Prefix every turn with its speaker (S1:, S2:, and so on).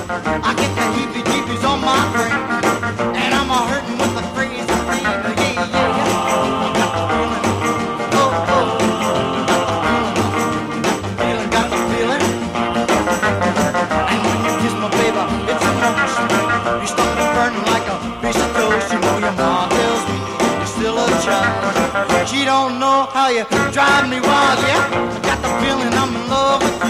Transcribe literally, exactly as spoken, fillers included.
S1: I get the heebie-jeebies on my brain, and I'm a hurting with the crazy fever. Yeah, yeah, yeah. I got the feeling. Oh, oh. Feeling, got the feeling. And when you kiss my baby, it's a motion. You start to burning like a piece of toast. You know your mom tells me you're still a child. She don't know how you drive me wild, yeah. I got the feeling I'm in love with you.